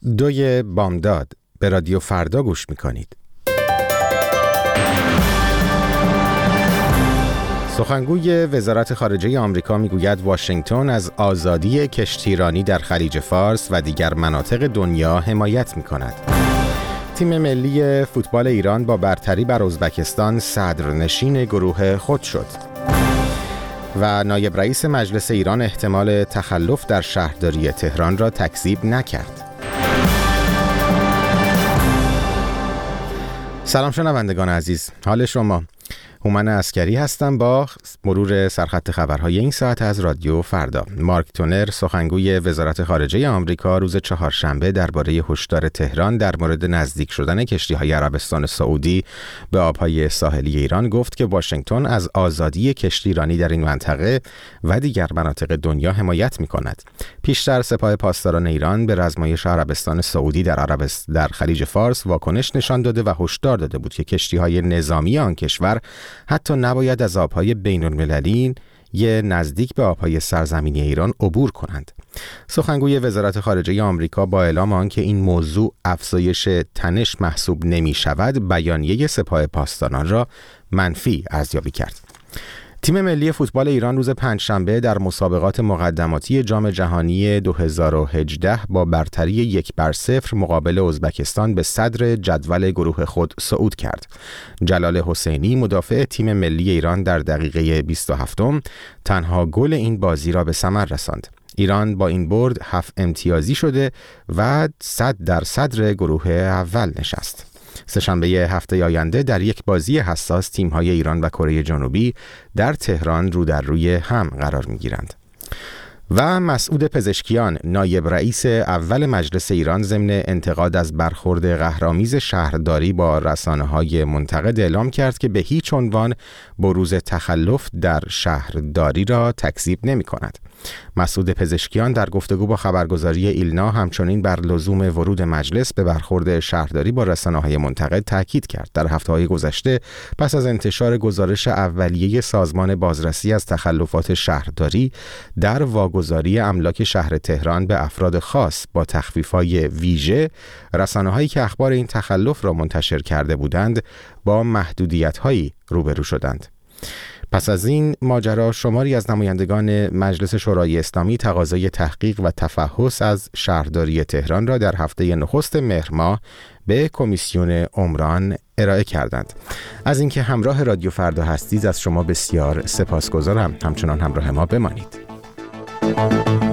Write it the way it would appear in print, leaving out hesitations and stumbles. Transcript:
2 بامداد به رادیو فردا گوش میکنید. سخنگوی وزارت خارجه آمریکا میگوید واشنگتن از آزادی کشتیرانی در خلیج فارس و دیگر مناطق دنیا حمایت میکند. تیم ملی فوتبال ایران با برتری بر ازبکستان صدرنشین گروه خود شد. و نایب رئیس مجلس ایران احتمال تخلف در شهرداری تهران را تکذیب نکرد. سلام شنوندگان عزیز، حال شما؟ هومن عسکری هستم با مرور سرخط خبرهای این ساعت از رادیو فردا. مارک تونر سخنگوی وزارت خارجه آمریکا روز چهارشنبه درباره هشدار تهران در مورد نزدیک شدن کشتی‌های عربستان سعودی به آبهای ساحلی ایران گفت که واشنگتن از آزادی کشتیرانی در این منطقه و دیگر مناطق دنیا حمایت می‌کند. پیشتر سپاه پاسداران ایران به رزمایش عربستان سعودی در خلیج فارس واکنش نشان داده و هشدار داده بود که کشتی‌های نظامی آن کشور حتی نباید از آبهای بین‌المللی نزدیک به آبهای سرزمینی ایران عبور کنند. سخنگوی وزارت خارجه آمریکا با اعلام آنکه این موضوع افزایش تنش محسوب نمی شود، بیانیه سپاه پاسداران را منفی ارزیابی کرد. تیم ملی فوتبال ایران روز پنجشنبه در مسابقات مقدماتی جام جهانی 2018 با برتری 1-0 مقابل ازبکستان به صدر جدول گروه خود صعود کرد. جلال حسینی مدافع تیم ملی ایران در دقیقه 27 تنها گل این بازی را به ثمر رساند. ایران با این برد 7 امتیازی شده و در صدر گروه اول نشست. سه‌شنبه هفته آینده در یک بازی حساس تیم‌های ایران و کره جنوبی در تهران رو در روی هم قرار می‌گیرند. و مسعود پزشکیان نایب رئیس اول مجلس ایران ضمن انتقاد از برخورد قهرآمیز شهرداری با رسانه‌های منتقد اعلام کرد که به هیچ عنوان بروز تخلف در شهرداری را تکذیب نمی‌کند. مسعود پزشکیان در گفتگو با خبرگزاری ایلنا همچنین بر لزوم ورود مجلس به برخورد شهرداری با رسانه‌های منتقد تاکید کرد. در هفته‌های گذشته پس از انتشار گزارش اولیه سازمان بازرسی از تخلفات شهرداری در واگذاری املاک شهر تهران به افراد خاص با تخفیف‌های ویژه، رسانه‌هایی که اخبار این تخلف را منتشر کرده بودند با محدودیت‌هایی روبرو شدند. پس از این ماجرا شماری از نمایندگان مجلس شورای اسلامی تقاضای تحقیق و تفحص از شهرداری تهران را در هفته نخست مهر ماه به کمیسیون عمران ارائه کردند. از اینکه همراه رادیو فردا هستید از شما بسیار سپاسگزارم. همچنان همراه ما بمانید.